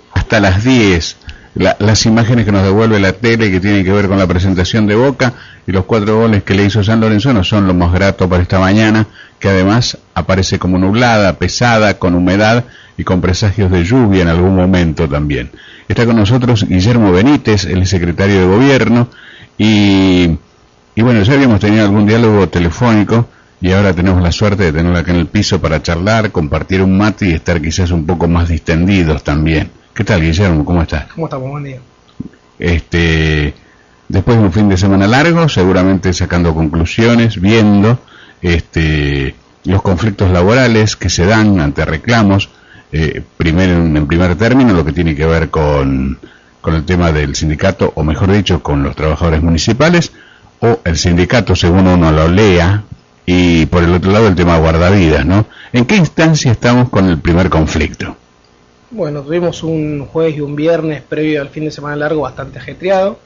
hasta las 10. Las imágenes que nos devuelve la tele que tienen que ver con la presentación de Boca y los 4 goles que le hizo San Lorenzo no son lo más grato para esta mañana, que además aparece como nublada, pesada, con humedad y con presagios de lluvia en algún momento también. Está con nosotros Guillermo Benítez, el secretario de Gobierno, y bueno, ya habíamos tenido algún diálogo telefónico y ahora tenemos la suerte de tenerlo acá en el piso para charlar, compartir un mate y estar quizás un poco más distendidos también. ¿Qué tal, Guillermo? ¿Cómo estás? ¿Cómo estamos? Buen día. Después de un fin de semana largo, seguramente sacando conclusiones, viendo los conflictos laborales que se dan ante reclamos, en primer término, lo que tiene que ver con el tema del sindicato, o mejor dicho, con los trabajadores municipales, o el sindicato, según uno lo lea, y por el otro lado el tema guardavidas, ¿no? ¿En qué instancia estamos con el primer conflicto? Bueno, tuvimos un jueves y un viernes previo al fin de semana largo bastante ajetreado.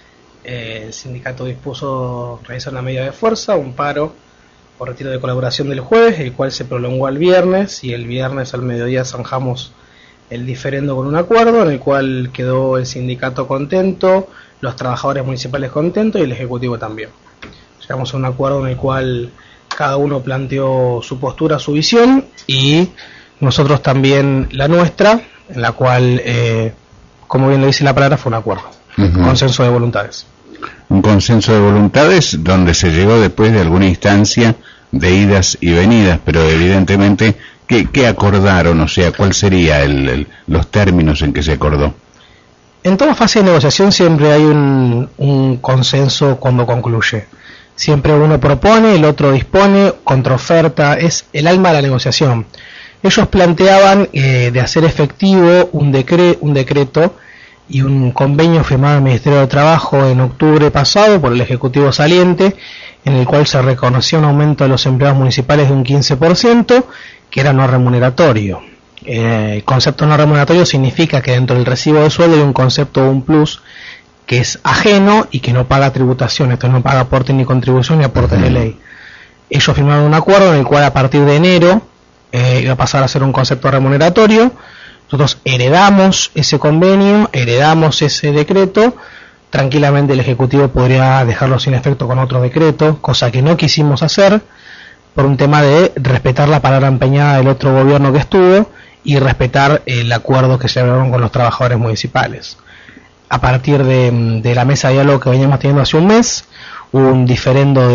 El sindicato dispuso realizar una medida de fuerza, un paro por retiro de colaboración del jueves, el cual se prolongó al viernes, y el viernes al mediodía zanjamos el diferendo con un acuerdo en el cual quedó el sindicato contento, los trabajadores municipales contentos y el ejecutivo también. Llegamos a un acuerdo en el cual cada uno planteó su postura, su visión, y nosotros también la nuestra, en la cual, como bien lo dice la palabra, fue un acuerdo, consenso de voluntades. Un consenso de voluntades donde se llegó después de alguna instancia de idas y venidas, pero evidentemente, ¿qué acordaron? O sea, ¿cuál sería los términos en que se acordó? En toda fase de negociación siempre hay un consenso cuando concluye. Siempre uno propone, el otro dispone, contraoferta, es el alma de la negociación. Ellos planteaban de hacer efectivo un decreto y un convenio firmado en el Ministerio de Trabajo en octubre pasado por el Ejecutivo saliente, en el cual se reconoció un aumento de los empleados municipales de un 15%, que era no remuneratorio. El concepto no remuneratorio significa que dentro del recibo de sueldo hay un concepto o un plus que es ajeno y que no paga tributación, esto no paga aporte ni contribución ni aporte de ley. Ellos firmaron un acuerdo en el cual a partir de enero iba a pasar a ser un concepto remuneratorio. Nosotros heredamos ese convenio, heredamos ese decreto. Tranquilamente el Ejecutivo podría dejarlo sin efecto con otro decreto, cosa que no quisimos hacer por un tema de respetar la palabra empeñada del otro gobierno que estuvo y respetar el acuerdo que se lograron con los trabajadores municipales. A partir de la mesa de diálogo que veníamos teniendo hace un mes, hubo un diferendo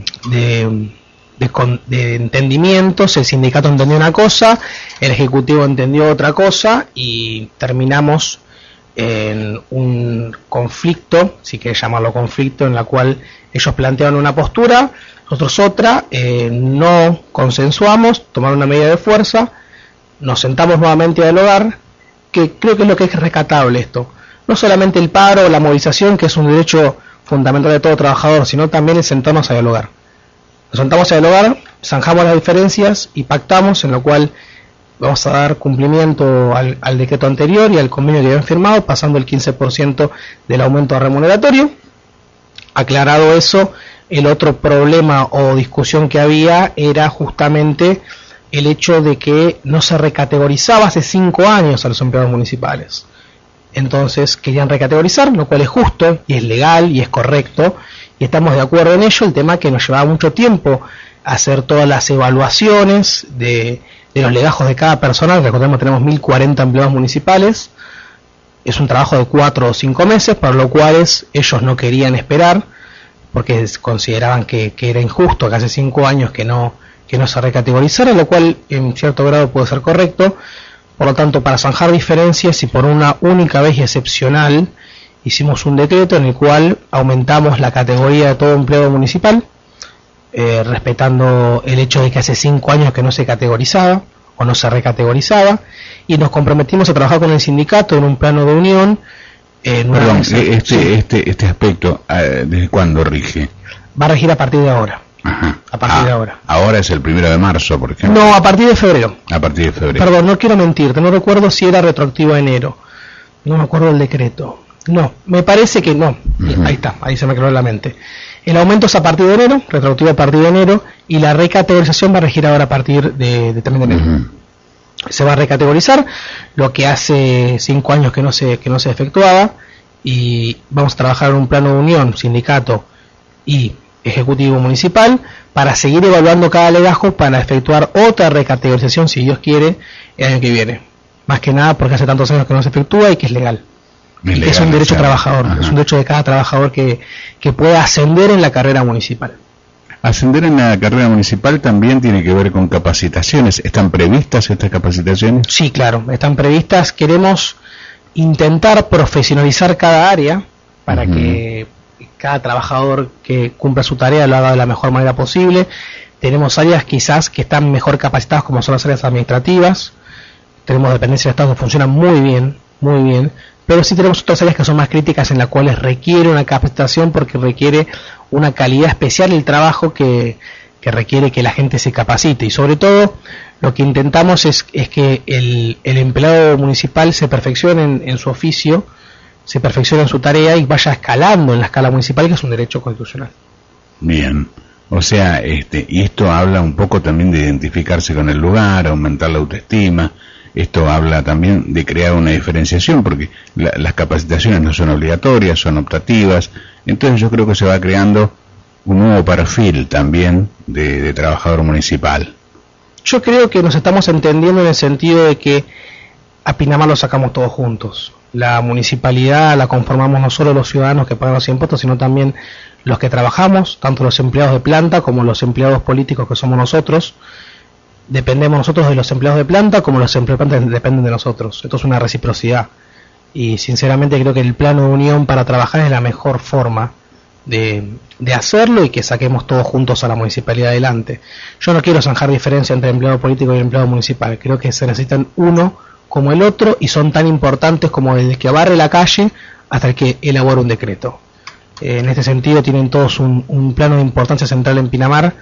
de entendimientos. El sindicato entendió una cosa, el Ejecutivo entendió otra cosa, y terminamos en un conflicto, si querés llamarlo conflicto, en la cual ellos planteaban una postura, nosotros otra, no consensuamos, tomaron una medida de fuerza, nos sentamos nuevamente a dialogar, que creo que es lo que es rescatable esto. No solamente el paro o la movilización, que es un derecho fundamental de todo trabajador, sino también el sentarnos a dialogar. Nos sentamos a dialogar, zanjamos las diferencias y pactamos, en lo cual vamos a dar cumplimiento al decreto anterior y al convenio que habían firmado, pasando el 15% del aumento remuneratorio. Aclarado eso, el otro problema o discusión que había era justamente el hecho de que no se recategorizaba hace 5 años a los empleados municipales. Entonces querían recategorizar, lo cual es justo y es legal y es correcto, y estamos de acuerdo en ello. El tema que nos llevaba mucho tiempo hacer todas las evaluaciones de los legajos de cada personal. Recordemos que tenemos 1040 empleados municipales, es un trabajo de 4 o 5 meses, para lo cual ellos no querían esperar, porque consideraban que era injusto que hace 5 años que no se recategorizara, lo cual en cierto grado puede ser correcto. Por lo tanto, para zanjar diferencias y por una única vez y excepcional, hicimos un decreto en el cual aumentamos la categoría de todo empleado municipal, respetando el hecho de que hace 5 años que no se categorizaba o no se recategorizaba, y nos comprometimos a trabajar con el sindicato en un plano de unión. Perdón, este aspecto, ¿desde cuándo rige? Va a regir a partir de ahora. Ajá. A partir de ahora. Ahora es el 1 de marzo, por ejemplo. No, a partir de febrero. A partir de febrero. Perdón, no quiero mentirte, no recuerdo si era retroactivo a enero. No me acuerdo del decreto. No, me parece que no. Ahí está, ahí se me quedó en la mente. El aumento es a partir de enero, retroactivo a partir de enero, y la recategorización va a regir ahora a partir de también de enero. se va a recategorizar, lo que hace 5 años que no se efectuaba, y vamos a trabajar en un plano de unión, sindicato y ejecutivo municipal, para seguir evaluando cada legajo para efectuar otra recategorización, si Dios quiere, el año que viene. Más que nada porque hace tantos años que no se efectúa y que es legal. Y que es un derecho trabajador, es un derecho de cada trabajador que pueda ascender en la carrera municipal. Ascender en la carrera municipal también tiene que ver con capacitaciones. ¿Están previstas estas capacitaciones? Sí, claro, están previstas. Queremos intentar profesionalizar cada área para que cada trabajador que cumpla su tarea lo haga de la mejor manera posible. Tenemos áreas quizás que están mejor capacitadas, como son las áreas administrativas. Tenemos dependencias de Estado que funcionan muy bien, pero sí tenemos otras áreas que son más críticas, en las cuales requiere una capacitación, porque requiere una calidad especial el trabajo que requiere que la gente se capacite. Y sobre todo lo que intentamos es que el empleado municipal se perfeccione en su oficio, se perfeccione en su tarea y vaya escalando en la escala municipal, que es un derecho constitucional. Bien, o sea, y esto habla un poco también de identificarse con el lugar, aumentar la autoestima. Esto habla también de crear una diferenciación, porque las capacitaciones no son obligatorias, son optativas. Entonces yo creo que se va creando un nuevo perfil también de trabajador municipal. Yo creo que nos estamos entendiendo en el sentido de que a Pinamar lo sacamos todos juntos. La municipalidad la conformamos no solo los ciudadanos que pagan los impuestos, sino también los que trabajamos, tanto los empleados de planta como los empleados políticos que somos nosotros. Dependemos nosotros de los empleados de planta, como los empleados de planta dependen de nosotros. Esto es una reciprocidad. Y sinceramente creo que el plano de unión para trabajar es la mejor forma de hacerlo, y que saquemos todos juntos a la municipalidad adelante. Yo no quiero zanjar diferencia entre empleado político y empleado municipal. Creo que se necesitan uno como el otro, y son tan importantes como desde que barre la calle hasta el que elabora un decreto. En este sentido tienen todos un plano de importancia central en Pinamar,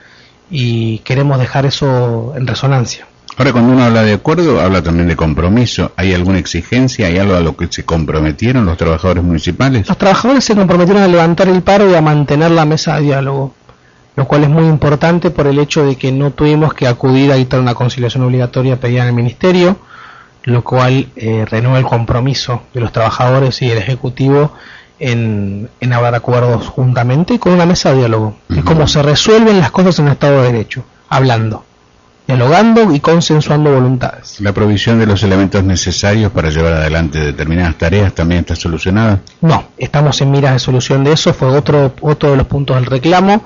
y queremos dejar eso en resonancia. Ahora, cuando uno habla de acuerdo, habla también de compromiso. ¿Hay alguna exigencia? ¿Hay algo a lo que se comprometieron los trabajadores municipales? Los trabajadores se comprometieron a levantar el paro y a mantener la mesa de diálogo, lo cual es muy importante por el hecho de que no tuvimos que acudir a dictar una conciliación obligatoria pedida en el Ministerio, lo cual renueva el compromiso de los trabajadores y del Ejecutivo en hablar acuerdos juntamente y con una mesa de diálogo. Es como se resuelven las cosas en el Estado de Derecho, hablando, dialogando y consensuando voluntades. ¿La provisión de los elementos necesarios para llevar adelante determinadas tareas también está solucionada? No, estamos en miras de solución de eso. Fue otro de los puntos del reclamo.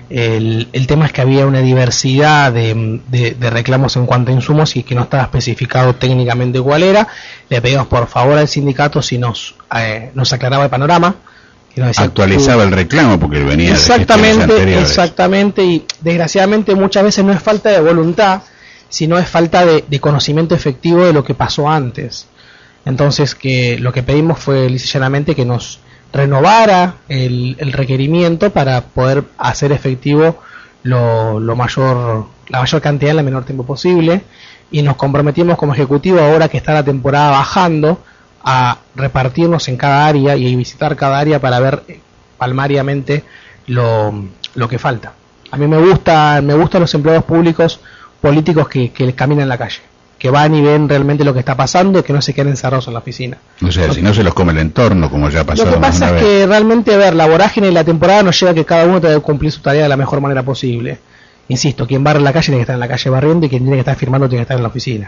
El tema es que había una diversidad de reclamos en cuanto a insumos, y que no estaba especificado técnicamente cuál era. Le pedimos por favor al sindicato si nos aclaraba el panorama, que nos decía, actualizaba el reclamo, porque venía exactamente, y desgraciadamente muchas veces no es falta de voluntad, sino es falta de conocimiento efectivo de lo que pasó antes. Entonces, que lo que pedimos fue lisa y llanamente que nos renovara el requerimiento para poder hacer efectivo la mayor cantidad en el menor tiempo posible, y nos comprometimos como ejecutivo, ahora que está la temporada bajando, a repartirnos en cada área y visitar cada área para ver palmariamente lo que falta. A mí me gustan los empleados públicos políticos que caminan en la calle, que van y ven realmente lo que está pasando, y que no se queden encerrados en la oficina. O sea, si no se los come el entorno, como ya pasó. Lo que pasa es que realmente, la vorágine y la temporada nos lleva a que cada uno tenga que cumplir su tarea de la mejor manera posible. Insisto, quien barre la calle tiene que estar en la calle barriendo, y quien tiene que estar firmando tiene que estar en la oficina.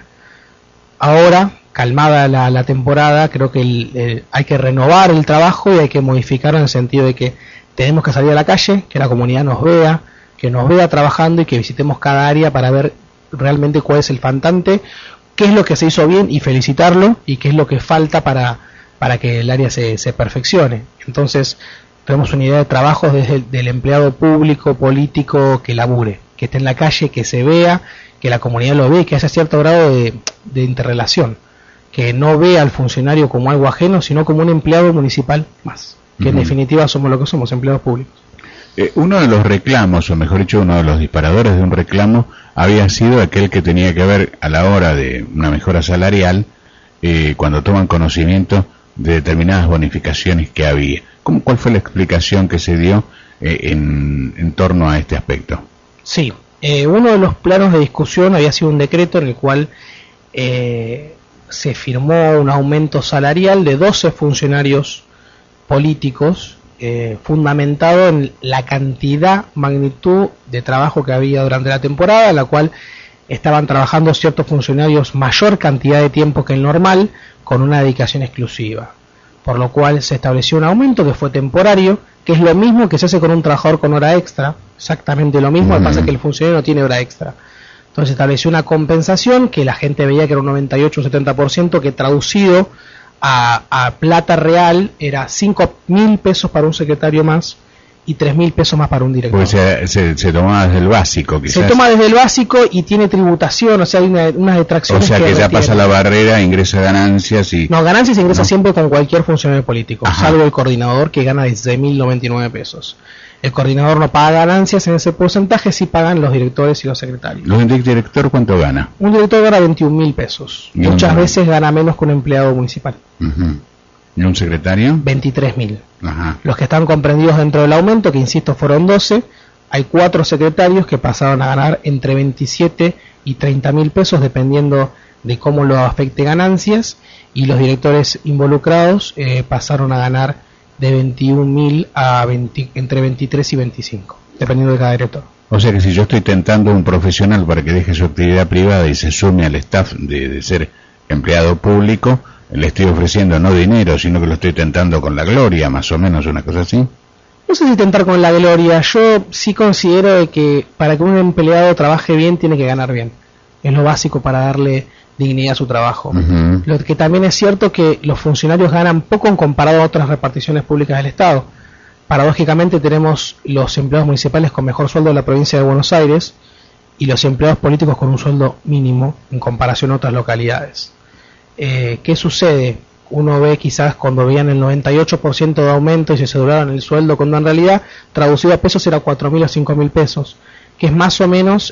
Ahora, calmada la temporada, creo que hay que renovar el trabajo y hay que modificarlo en el sentido de que tenemos que salir a la calle, que la comunidad nos vea trabajando, y que visitemos cada área para ver realmente cuál es el faltante, qué es lo que se hizo bien y felicitarlo, y qué es lo que falta para que el área se perfeccione. Entonces tenemos una idea de trabajo desde el empleado público, político, que labure, que esté en la calle, que se vea, que la comunidad lo ve, que haya cierto grado de interrelación, que no vea al funcionario como algo ajeno, sino como un empleado municipal más, que en definitiva somos lo que somos, empleados públicos. Uno de los reclamos, o mejor dicho, uno de los disparadores de un reclamo, había sido aquel que tenía que ver a la hora de una mejora salarial, cuando toman conocimiento de determinadas bonificaciones que había. ¿Cuál fue la explicación que se dio en torno a este aspecto? Sí, uno de los planos de discusión había sido un decreto en el cual se firmó un aumento salarial de 12 funcionarios políticos, fundamentado en la magnitud de trabajo que había durante la temporada, en la cual estaban trabajando ciertos funcionarios mayor cantidad de tiempo que el normal, con una dedicación exclusiva, por lo cual se estableció un aumento que fue temporario, que es lo mismo que se hace con un trabajador con hora extra, exactamente lo mismo. Lo que pasa es que el funcionario no tiene hora extra. Entonces se estableció una compensación que la gente veía que era un 98 o 70%, que traducido a plata real era 5.000 pesos para un secretario más y 3.000 pesos más para un director. Pues se toma desde el básico, quizás. Se toma desde el básico y tiene tributación, o sea, hay unas detracciones. O sea que ya pasa la barrera, ingresa ganancias y... No, ganancias se ingresa siempre con cualquier funcionario político, salvo el coordinador, que gana 16.099 pesos. El coordinador no paga ganancias en ese porcentaje, sí pagan los directores y los secretarios. ¿Un director cuánto gana? Un director gana 21.000 pesos. Muchas veces gana menos que un empleado municipal. ¿Y un secretario? 23.000. Los que están comprendidos dentro del aumento, que insisto fueron 12, hay 4 secretarios que pasaron a ganar entre 27 y 30.000 pesos, dependiendo de cómo lo afecte ganancias, y los directores involucrados pasaron a ganar de 21.000 a entre 23 y 25, dependiendo de cada director. O sea que si yo estoy tentando a un profesional para que deje su actividad privada y se sume al staff de ser empleado público, le estoy ofreciendo no dinero, sino que lo estoy tentando con la gloria, más o menos, una cosa así. No sé si tentar con la gloria. Yo sí considero de que para que un empleado trabaje bien tiene que ganar bien. Es lo básico para darle dignidad a su trabajo. Lo que también es cierto que los funcionarios ganan poco en comparado a otras reparticiones públicas del Estado. Paradójicamente tenemos los empleados municipales con mejor sueldo de la provincia de Buenos Aires y los empleados políticos con un sueldo mínimo en comparación a otras localidades. ¿Qué sucede? Uno ve quizás cuando veían el 98% de aumento y se aseguraban el sueldo, cuando en realidad traducido a pesos era 4.000 o 5.000 pesos, que es más o menos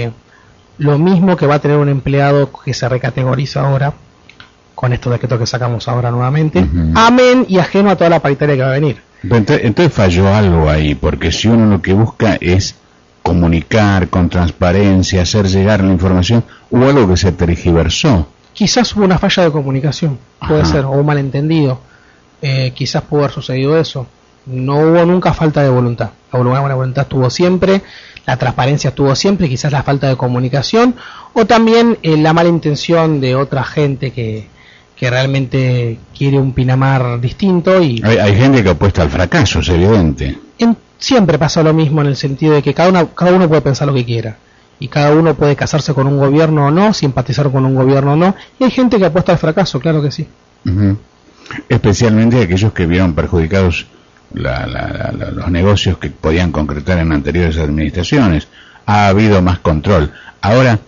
lo mismo que va a tener un empleado que se recategoriza ahora con estos decretos que sacamos ahora nuevamente, amén y ajeno a toda la paritaria que va a venir. Entonces falló algo ahí, porque si uno lo que busca es comunicar con transparencia, hacer llegar la información, hubo algo que se tergiversó. Quizás hubo una falla de comunicación, puede ser, o un malentendido. Quizás pudo haber sucedido eso. No hubo nunca falta de voluntad. La voluntad estuvo siempre, la transparencia estuvo siempre, quizás la falta de comunicación, o también la mala intención de otra gente que realmente quiere un Pinamar distinto. Y hay gente que apuesta al fracaso, es evidente. Siempre pasa lo mismo, en el sentido de que cada uno puede pensar lo que quiera. Y cada uno puede casarse con un gobierno o no, simpatizar con un gobierno o no, y hay gente que apuesta al fracaso, claro que sí. Especialmente aquellos que vieron perjudicados los negocios que podían concretar en anteriores administraciones. Ha habido más control. Ahora,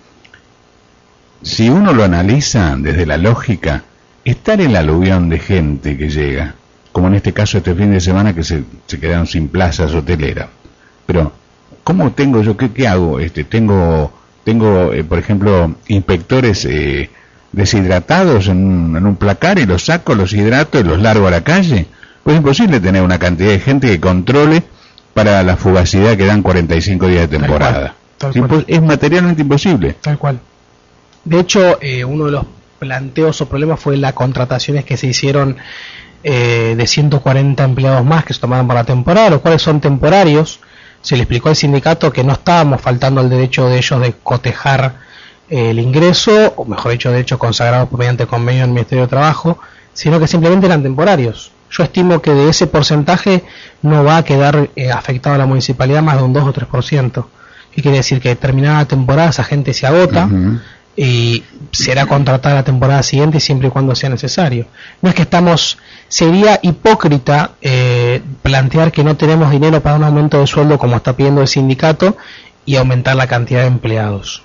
si uno lo analiza desde la lógica, está en el aluvión de gente que llega, como en este caso este fin de semana que se quedaron sin plazas hoteleras. Pero ¿cómo tengo yo? ¿Qué hago? Tengo por ejemplo, inspectores deshidratados en un placar y los saco, los hidrato y los largo a la calle. Pues es imposible tener una cantidad de gente que controle para la fugacidad que dan 45 días de temporada. Tal cual. Es materialmente imposible. Tal cual. De hecho, uno de los planteos o problemas fue las contrataciones que se hicieron de 140 empleados más que se tomaron para la temporada, los cuales son temporarios. Se le explicó al sindicato que no estábamos faltando al derecho de ellos de cotejar el ingreso, o mejor dicho, de hecho consagrado mediante convenio del Ministerio de Trabajo, sino que simplemente eran temporarios. Yo estimo que de ese porcentaje no va a quedar afectado a la municipalidad más de un 2 o 3%. ¿Qué quiere decir? Que terminada la temporada esa gente se agota y será contratada la temporada siguiente siempre y cuando sea necesario. No es que sería hipócrita plantear que no tenemos dinero para un aumento de sueldo como está pidiendo el sindicato y aumentar la cantidad de empleados.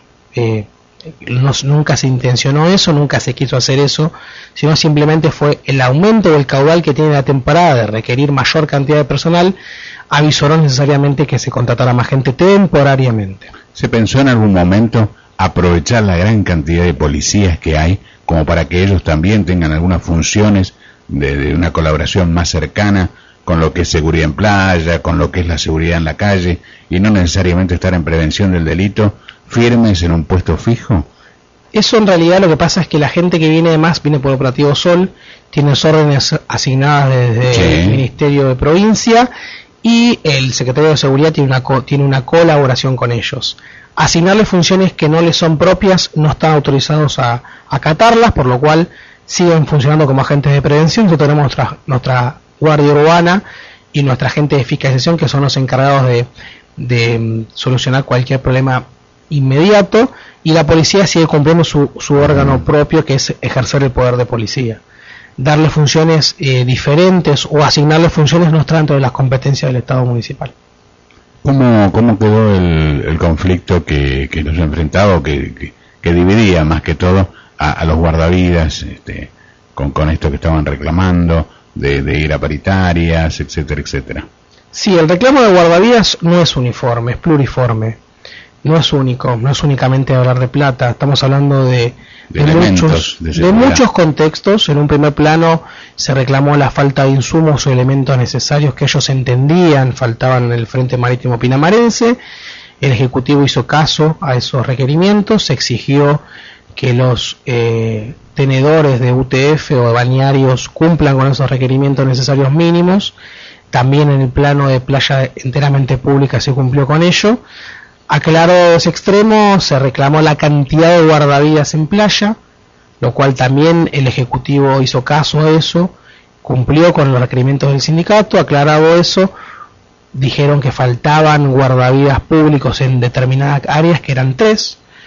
Nunca se intencionó eso, nunca se quiso hacer eso, sino simplemente fue el aumento del caudal que tiene la temporada de requerir mayor cantidad de personal, avisoró necesariamente que se contratara más gente temporariamente. ¿Se pensó en algún momento aprovechar la gran cantidad de policías que hay como para que ellos también tengan algunas funciones de una colaboración más cercana con lo que es seguridad en playa, con lo que es la seguridad en la calle, y no necesariamente estar en prevención del delito, firmes en un puesto fijo? Eso en realidad lo que pasa es que la gente que viene viene por Operativo Sol, tiene órdenes asignadas desde el Ministerio de Provincia y el Secretario de Seguridad tiene una colaboración con ellos. Asignarles funciones que no les son propias, no están autorizados a acatarlas, por lo cual siguen funcionando como agentes de prevención. Nosotros tenemos nuestra guardia urbana y nuestra agente de fiscalización, que son los encargados de solucionar cualquier problema inmediato, y la policía sigue cumpliendo su órgano propio, que es ejercer el poder de policía. Darle funciones diferentes o asignarle funciones no está dentro de las competencias del Estado municipal. ¿Cómo quedó el conflicto que nos enfrentaba, que dividía más que todo a los guardavidas con esto que estaban reclamando de ir a paritarias, etcétera, etcétera? Sí, el reclamo de guardavidas no es uniforme, es pluriforme. No es único, no es únicamente hablar de plata, estamos hablando de muchos contextos. En un primer plano se reclamó la falta de insumos o elementos necesarios que ellos entendían faltaban en el Frente Marítimo Pinamarense. El Ejecutivo hizo caso a esos requerimientos, se exigió que los tenedores de UTF o de balnearios cumplan con esos requerimientos necesarios mínimos. También en el plano de playa enteramente pública se cumplió con ello. Aclarado ese extremo, se reclamó la cantidad de guardavidas en playa, lo cual también el Ejecutivo hizo caso a eso, cumplió con los requerimientos del sindicato. Aclarado eso, dijeron que faltaban guardavidas públicos en determinadas áreas, que eran 3,